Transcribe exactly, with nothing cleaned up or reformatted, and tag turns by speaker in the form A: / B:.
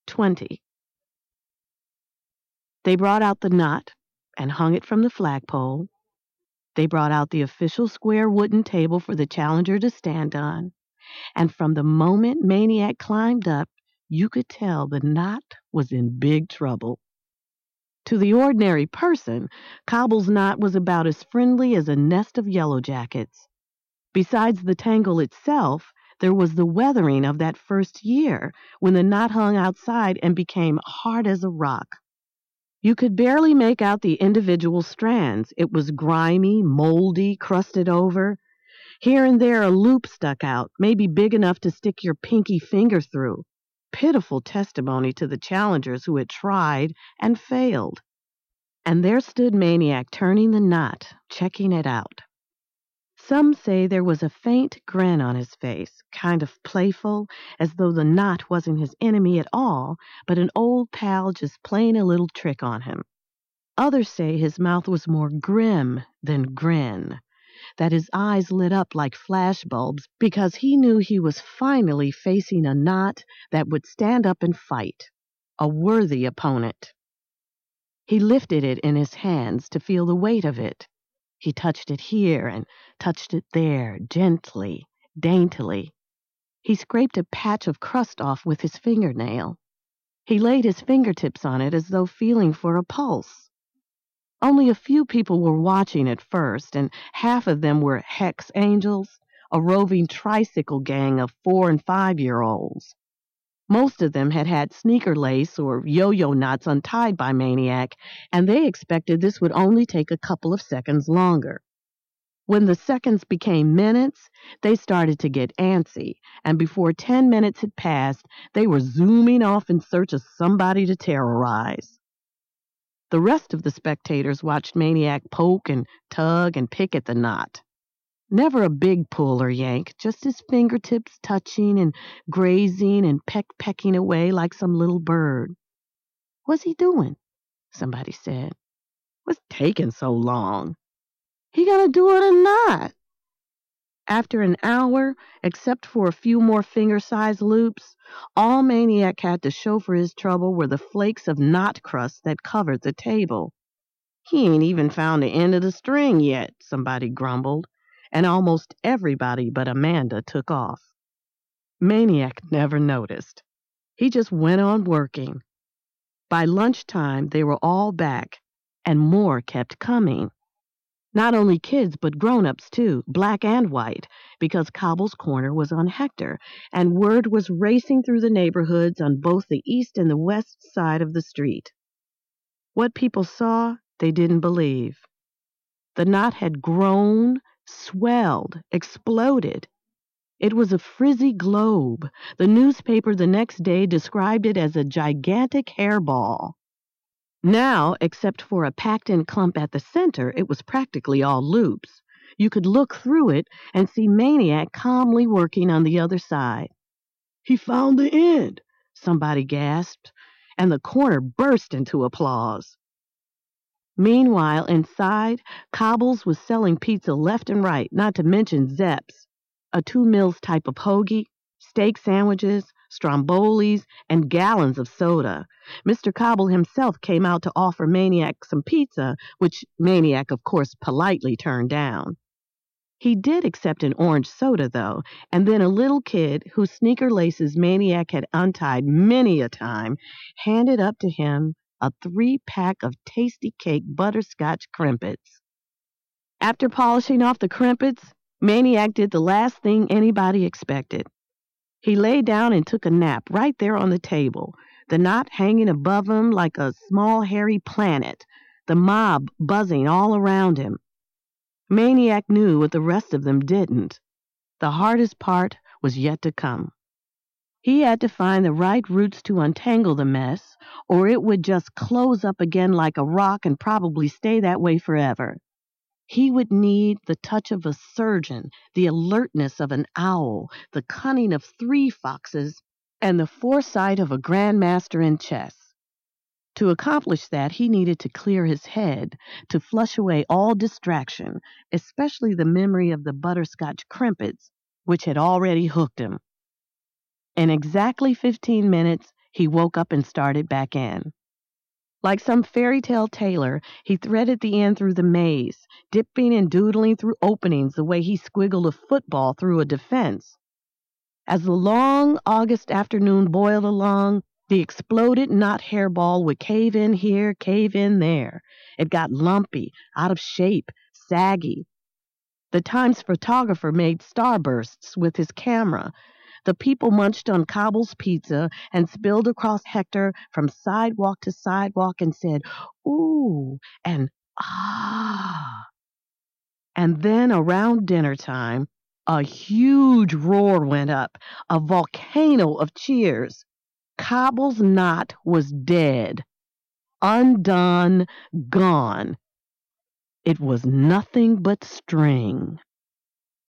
A: twenty. They brought out the knot and hung it from the flagpole. They brought out the official square wooden table for the challenger to stand on. And from the moment Maniac climbed up, you could tell the knot was in big trouble. To the ordinary person, Cobble's knot was about as friendly as a nest of yellow jackets. Besides the tangle itself, there was the weathering of that first year when the knot hung outside and became hard as a rock. You could barely make out the individual strands. It was grimy, moldy, crusted over. Here and there a loop stuck out, maybe big enough to stick your pinky finger through. Pitiful testimony to the challengers who had tried and failed. And there stood Maniac turning the knot, checking it out. Some say there was a faint grin on his face, kind of playful, as though the knot wasn't his enemy at all, but an old pal just playing a little trick on him. Others say his mouth was more grim than grin, that his eyes lit up like flash bulbs because he knew he was finally facing a knot that would stand up and fight, a worthy opponent. He lifted it in his hands to feel the weight of it. He touched it here and touched it there, gently, daintily. He scraped a patch of crust off with his fingernail. He laid his fingertips on it as though feeling for a pulse. Only a few people were watching at first, and half of them were Hex Angels, a roving tricycle gang of four and five-year-olds. Most of them had had sneaker lace or yo-yo knots untied by Maniac, and they expected this would only take a couple of seconds longer. When the seconds became minutes, they started to get antsy, and before ten minutes had passed, they were zooming off in search of somebody to terrorize. The rest of the spectators watched Maniac poke and tug and pick at the knot. Never a big pull or yank, just his fingertips touching and grazing and peck-pecking away like some little bird. "What's he doing?" somebody said. "What's taking so long? He gonna do it or not?" After an hour, except for a few more finger-sized loops, all Maniac had to show for his trouble were the flakes of knot crust that covered the table. "He ain't even found the end of the string yet," somebody grumbled, and almost everybody but Amanda took off. Maniac never noticed. He just went on working. By lunchtime, they were all back, and more kept coming. Not only kids, but grown-ups too, black and white, because Cobble's Corner was on Hector, and word was racing through the neighborhoods on both the east and the west side of the street. What people saw, they didn't believe. The knot had grown, swelled, exploded. It was a frizzy globe. The newspaper the next day described it as a gigantic hairball. Now, except for a packed-in clump at the center, it was practically all loops. You could look through it and see Maniac calmly working on the other side. "He found the end," somebody gasped, and the corner burst into applause. Meanwhile, inside, Cobbles was selling pizza left and right, not to mention Zeps, a Two Mills type of hoagie, steak sandwiches, strombolis, and gallons of soda. Mister Cobble himself came out to offer Maniac some pizza, which Maniac, of course, politely turned down. He did accept an orange soda, though, and then a little kid, whose sneaker laces Maniac had untied many a time, handed up to him a three-pack of tasty cake butterscotch crimpets. After polishing off the crimpets, Maniac did the last thing anybody expected. He lay down and took a nap right there on the table, the knot hanging above him like a small hairy planet, the mob buzzing all around him. Maniac knew what the rest of them didn't. The hardest part was yet to come. He had to find the right roots to untangle the mess, or it would just close up again like a rock and probably stay that way forever. He would need the touch of a surgeon, the alertness of an owl, the cunning of three foxes, and the foresight of a grandmaster in chess. To accomplish that, he needed to clear his head, to flush away all distraction, especially the memory of the butterscotch crimpets, which had already hooked him. In exactly fifteen minutes, he woke up and started back in. Like some fairy tale tailor, he threaded the end through the maze, dipping and doodling through openings the way he squiggled a football through a defense. As the long August afternoon boiled along, the exploded knot hairball would cave in here, cave in there. It got lumpy, out of shape, saggy. The Times photographer made starbursts with his camera. The people munched on Cobble's pizza and spilled across Hector from sidewalk to sidewalk and said, "Ooh," and "Ah." And then around dinner time, a huge roar went up, a volcano of cheers. Cobble's knot was dead, undone, gone. It was nothing but string.